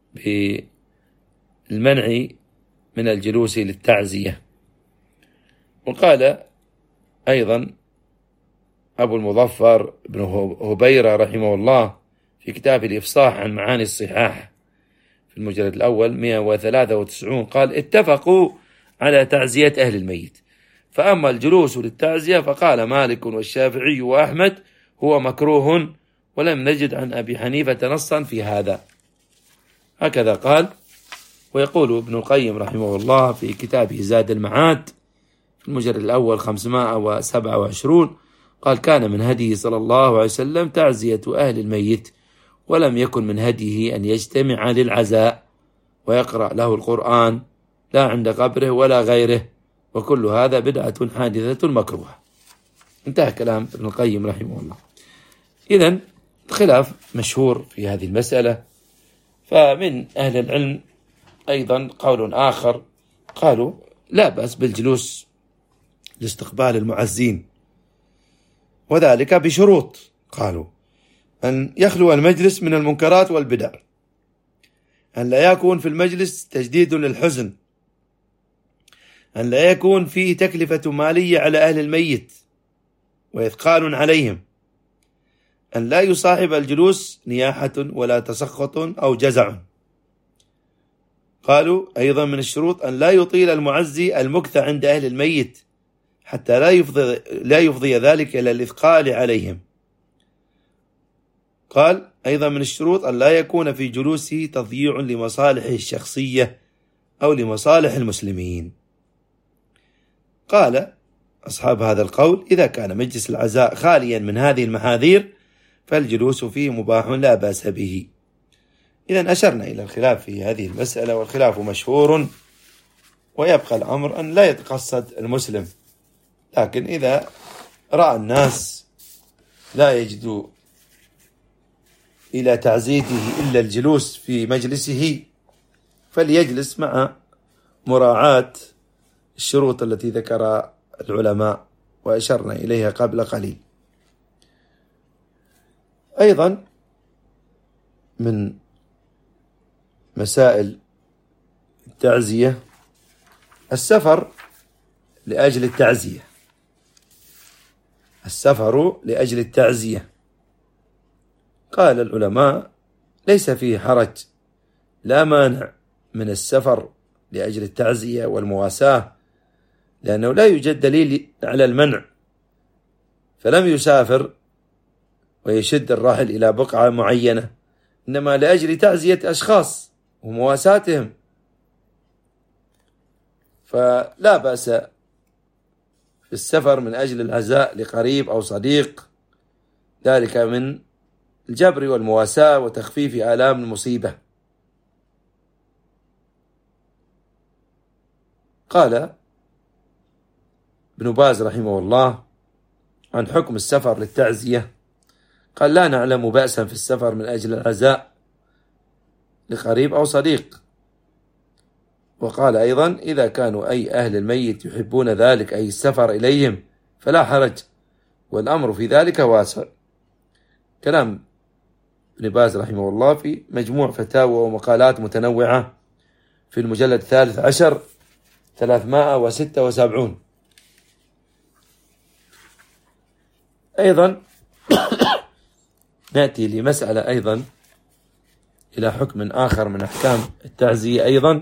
بالمنع من الجلوس للتعزية. وقال أيضا أبو المظفر بن هبيرة رحمه الله في كتاب الإفصاح عن معاني الصحاح في المجلد الأول 193 قال: اتفقوا على تعزية أهل الميت، فأما الجلوس للتعزية فقال مالك والشافعي وأحمد هو مكروه، ولم نجد عن أبي حنيفة نصا في هذا. هكذا قال. ويقول ابن القيم رحمه الله في كتابه زاد المعاد في المجلد الأول 527 قال: كان من هديه صلى الله عليه وسلم تعزية أهل الميت، ولم يكن من هديه أن يجتمع للعزاء ويقرأ له القرآن لا عند قبره ولا غيره، وكل هذا بدعة حادثة مكروهة. انتهى كلام ابن القيم رحمه الله. إذن خلاف مشهور في هذه المسألة. فمن أهل العلم أيضا قول آخر، قالوا لا بأس بالجلوس لاستقبال المعزين، وذلك بشروط. قالوا: أن يخلو المجلس من المنكرات والبدع، أن لا يكون في المجلس تجديد للحزن، أن لا يكون فيه تكلفة مالية على أهل الميت وإثقال عليهم، أن لا يصاحب الجلوس نياحة ولا تسخط أو جزع. قالوا أيضا من الشروط أن لا يطيل المعزي المكث عند أهل الميت حتى لا يفضي ذلك إلى الإثقال عليهم. قال أيضا من الشروط أن لا يكون في جلوسه تضييع لمصالحه الشخصية أو لمصالح المسلمين. قال أصحاب هذا القول: إذا كان مجلس العزاء خاليا من هذه المحاذير فالجلوس فيه مباح لا بأس به. إذن أشرنا إلى الخلاف في هذه المسألة، والخلاف مشهور، ويبقى الأمر أن لا يتقصد المسلم، لكن إذا رأى الناس لا يجد إلى تعزيته إلا الجلوس في مجلسه فليجلس مع مراعاة الشروط التي ذكر العلماء وأشرنا إليها قبل قليل. أيضا من مسائل التعزية السفر لأجل التعزية. السفر لأجل التعزية قال العلماء ليس فيه حرج، لا مانع من السفر لأجل التعزية والمواساة، لأنه لا يوجد دليل على المنع، فلم يسافر ويشد الراحل إلى بقعة معينة، إنما لأجل تعزية أشخاص ومواساتهم، فلا بأس في السفر من أجل العزاء لقريب أو صديق، ذلك من الجبر والمواساة وتخفيف آلام المصيبة. قال ابن باز رحمه الله عن حكم السفر للتعزية، قال لا نعلم بأسا في السفر من أجل العزاء لقريب أو صديق. وقال أيضا إذا كانوا أي أهل الميت يحبون ذلك أي السفر إليهم فلا حرج، والأمر في ذلك واسع. كلام ابن باز رحمه الله في مجموع فتاوى ومقالات متنوعة في المجلد 13 376. أيضا نأتي لمسألة أيضا إلى حكم آخر من أحكام التعزية، أيضا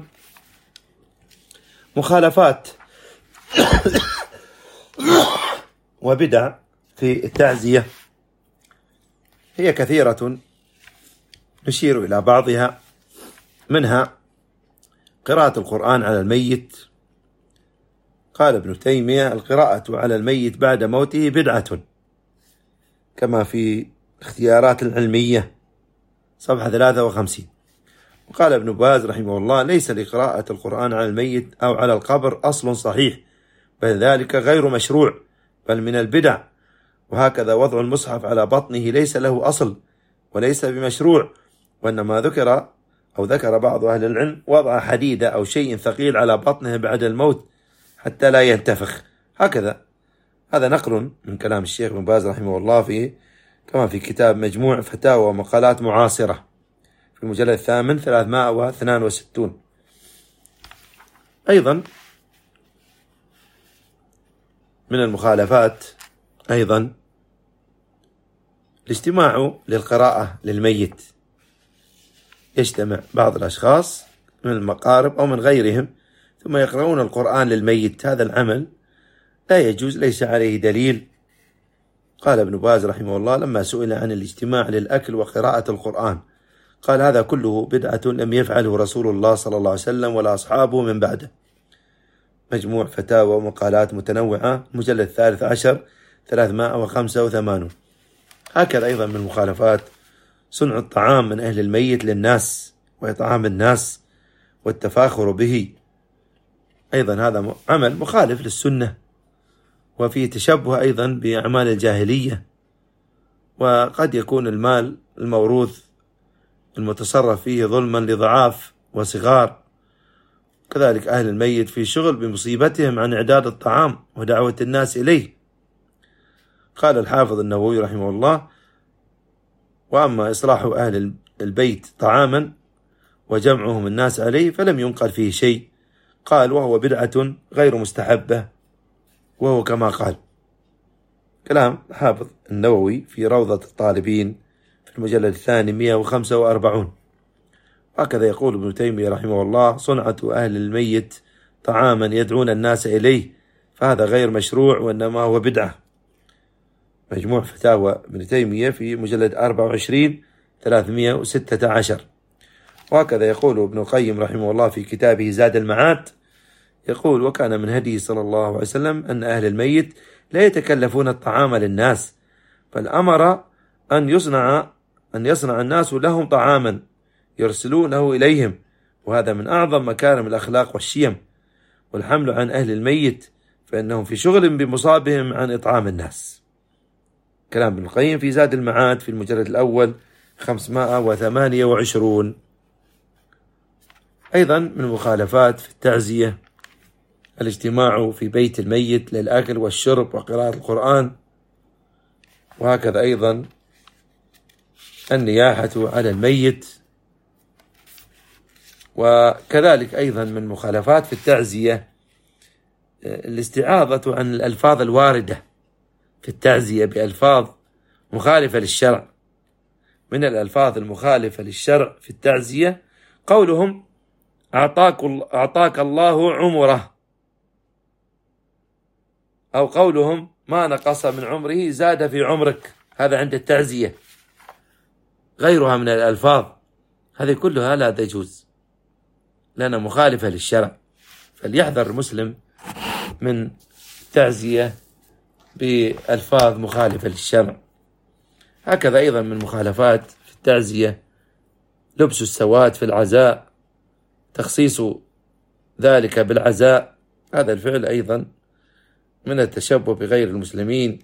مخالفات وبدع في التعزية، هي كثيرة نشير إلى بعضها، منها قراءة القرآن على الميت. قال ابن تيمية القراءة على الميت بعد موته بدعة، كما في اختيارات العلمية صفحة 53. وقال ابن باز رحمه الله ليس لقراءة القرآن على الميت أو على القبر أصل صحيح، بل ذلك غير مشروع بل من البدع، وهكذا وضع المصحف على بطنه ليس له أصل وليس بمشروع، وإنما ذكر بعض أهل العلم وضع حديدة أو شيء ثقيل على بطنه بعد الموت حتى لا ينتفخ، هكذا. هذا نقل من كلام الشيخ ابن باز رحمه الله كما في كتاب مجموع فتاوى ومقالات معاصرة في المجلد 8 362. أيضا من المخالفات أيضا الاجتماع للقراءة للميت، يجتمع بعض الأشخاص من المقارب أو من غيرهم ثم يقرؤون القرآن للميت، هذا العمل لا يجوز، ليس عليه دليل. قال ابن باز رحمه الله لما سئل عن الاجتماع للأكل وقراءة القرآن قال هذا كله بدعة لم يفعله رسول الله صلى الله عليه وسلم ولا أصحابه من بعده. مجموع فتاوى ومقالات متنوعة مجلد 13 385. هكذا أيضا من المخالفات صنع الطعام من أهل الميت للناس وإطعام الناس والتفاخر به، أيضا هذا عمل مخالف للسنة وفيه تشبه أيضا بأعمال الجاهلية، وقد يكون المال الموروث المتصرف فيه ظلما لضعاف وصغار، كذلك أهل الميت في شغل بمصيبتهم عن إعداد الطعام ودعوة الناس إليه. قال الحافظ النووي رحمه الله وأما إصلاح أهل البيت طعاما وجمعهم الناس عليه فلم ينقل فيه شيء، قال وهو بدعة غير مستحبة، وهو كما قال. كلام الحافظ النووي في روضة الطالبين في المجلد 245. هكذا يقول ابن تيمية رحمه الله صنعة أهل الميت طعاما يدعون الناس إليه فهذا غير مشروع وإنما هو بدعة. مجموع فتاوى ابن تيمية في مجلد 24 316. وهكذا يقول ابن القيم رحمه الله في كتابه زاد المعاد، يقول وكان من هديه صلى الله عليه وسلم أن أهل الميت لا يتكلفون الطعام للناس، بل أمر أن يصنع الناس لهم طعاما يرسلونه إليهم، وهذا من أعظم مكارم الأخلاق والشيم، والحمل عن أهل الميت فإنهم في شغل بمصابهم عن إطعام الناس. كلام ابن القيم في زاد المعاد في المجلد الأول 528. أيضا من مخالفات في التعزية الاجتماع في بيت الميت للأكل والشرب وقراءة القرآن، وهكذا أيضا النياحة على الميت. وكذلك أيضا من مخالفات في التعزية الاستعاضة عن الألفاظ الواردة في التعزية بألفاظ مخالفة للشرع. من الألفاظ المخالفة للشرع في التعزية قولهم أعطاك الله عمره، أو قولهم ما نقص من عمره زاد في عمرك، هذا عند التعزية. غيرها من الألفاظ هذه كلها لا تجوز لأنها مخالفة للشرع، فليحذر المسلم من التعزية بألفاظ مخالفة للشرع. هكذا أيضا من مخالفات في التعزية لبس السواد في العزاء، تخصيص ذلك بالعزاء، هذا الفعل أيضا من التشبه بغير المسلمين.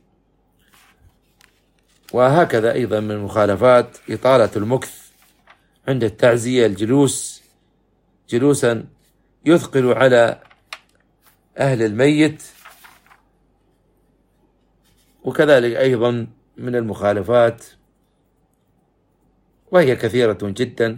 وهكذا أيضا من المخالفات إطالة المكث عند التعزية، الجلوس جلوسا يثقل على أهل الميت. وكذلك أيضا من المخالفات وهي كثيرة جدا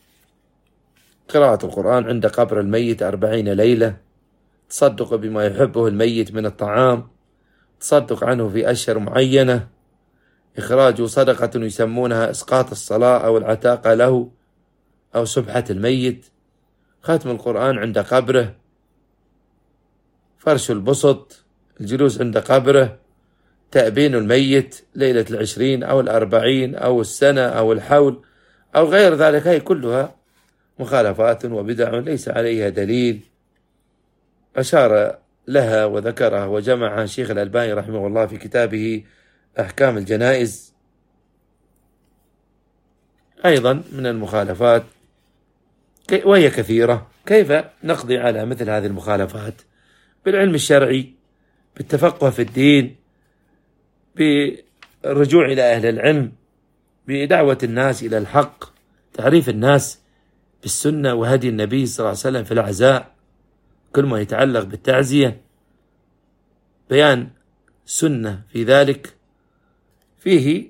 قراءة القرآن عند قبر الميت 40 ليلة، تصدق بما يحبه الميت من الطعام، تصدق عنه في أشهر معينة، إخراج صدقة يسمونها إسقاط الصلاة أو العتاقة له أو سبحة الميت، ختم القرآن عند قبره، فرش البسط، الجلوس عند قبره، تأبين الميت ليلة 20 أو 40 أو السنة أو الحول أو غير ذلك، هي كلها مخالفات وبدع ليس عليها دليل. أشار لها وذكرها وجمعها الشيخ الألباني رحمه الله في كتابه أحكام الجنائز. أيضا من المخالفات وهي كثيرة. كيف نقضي على مثل هذه المخالفات؟ بالعلم الشرعي، بالتفقه في الدين، بالرجوع إلى أهل العلم، بدعوة الناس إلى الحق، تعريف الناس بالسنة وهدي النبي صلى الله عليه وسلم في العزاء، كل ما يتعلق بالتعزية، بيان سنة في ذلك. فيه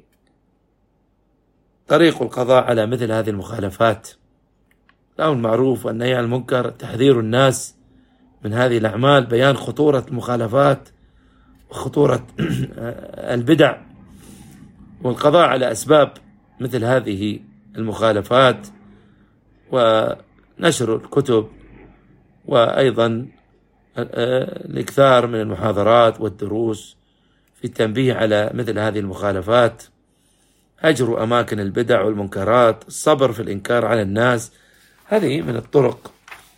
طريق القضاء على مثل هذه المخالفات، الأمر المعروف والنهي عن المنكر، تحذير الناس من هذه الأعمال، بيان خطورة المخالفات وخطورة البدع، والقضاء على أسباب مثل هذه المخالفات، ونشر الكتب، وأيضا الإكثار من المحاضرات والدروس في التنبيه على مثل هذه المخالفات، هجر أماكن البدع والمنكرات، الصبر في الإنكار على الناس. هذه من الطرق.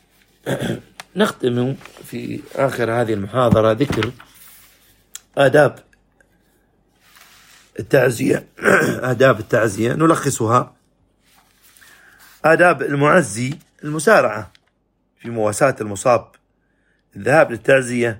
نختم في آخر هذه المحاضرة ذكر آداب التعزية. آداب التعزية نلخصها: آداب المعزي المسارعة في مواساة المصاب، الذهاب للتعزية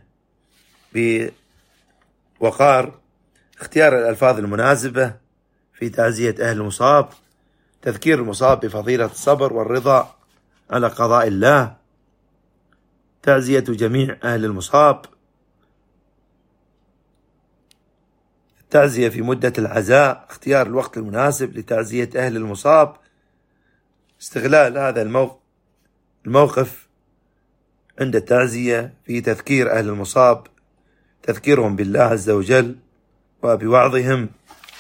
بوقار، اختيار الألفاظ المناسبة في تعزية أهل المصاب، تذكير المصاب بفضيلة الصبر والرضا على قضاء الله، تعزية جميع أهل المصاب، التعزية في مدة العزاء، اختيار الوقت المناسب لتعزية أهل المصاب، استغلال هذا الموقف عند التعزية في تذكير أهل المصاب، تذكيرهم بالله عز وجل وبوعظهم،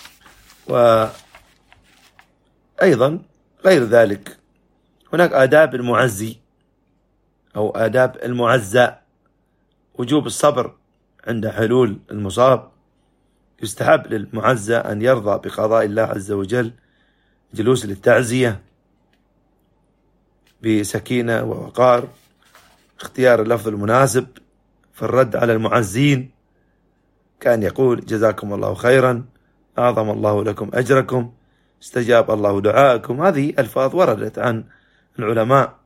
وأيضا غير ذلك. هناك آداب المعزي أو آداب المعزى: وجوب الصبر عند حلول المصاب، يستحب للمعزى أن يرضى بقضاء الله عز وجل، جلوس للتعزية بسكينة ووقار، اختيار اللفظ المناسب في الرد على المعزين، كان يقول: جزاكم الله خيرا، أعظم الله لكم أجركم، استجاب الله دعاءكم. هذه ألفاظ وردت عن العلماء.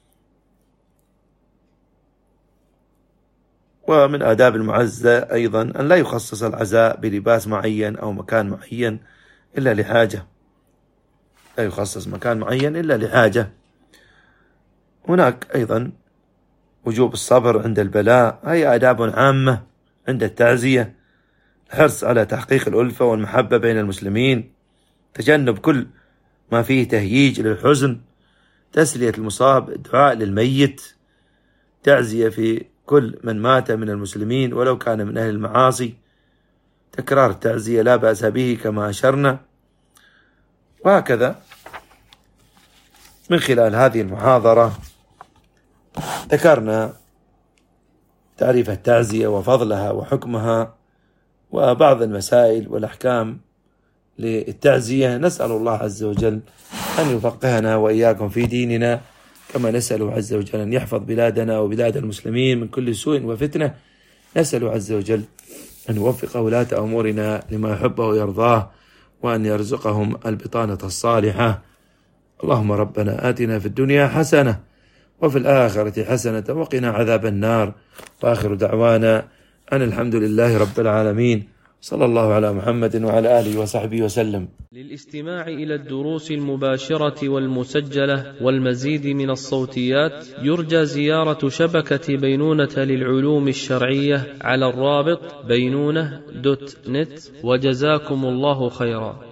ومن آداب المعزة أيضا أن لا يخصص العزاء بلباس معين أو مكان معين إلا لحاجة، لا يخصص مكان معين إلا لحاجة. هناك أيضا وجوب الصبر عند البلاء، هي آداب عامة عند التعزية، الحرص على تحقيق الألفة والمحبة بين المسلمين، تجنب كل ما فيه تهييج للحزن، تسلية المصاب، الدعاء للميت، تعزية في كل من مات من المسلمين ولو كان من أهل المعاصي، تكرار التعزية لا بأس به كما أشرنا. وهكذا من خلال هذه المحاضرة ذكرنا تعريف التعزية وفضلها وحكمها وبعض المسائل والأحكام للتعزية. نسأل الله عز وجل أن يفقهنا وإياكم في ديننا، كما نسأل عز وجل أن يحفظ بلادنا وبلاد المسلمين من كل سوء وفتنة. نسأل عز وجل أن يوفق ولاة أمورنا لما يحبه ويرضاه، وأن يرزقهم البطانة الصالحة. اللهم ربنا آتنا في الدنيا حسنة وفي الآخرة حسنة وقنا عذاب النار. وآخر دعوانا أن الحمد لله رب العالمين، صلى الله على محمد وعلى آله وصحبه وسلم. للاستماع إلى الدروس المباشرة والمسجلة والمزيد من الصوتيات يرجى زيارة شبكة بينونة للعلوم الشرعية على الرابط بينونة.net. وجزاكم الله خيرا.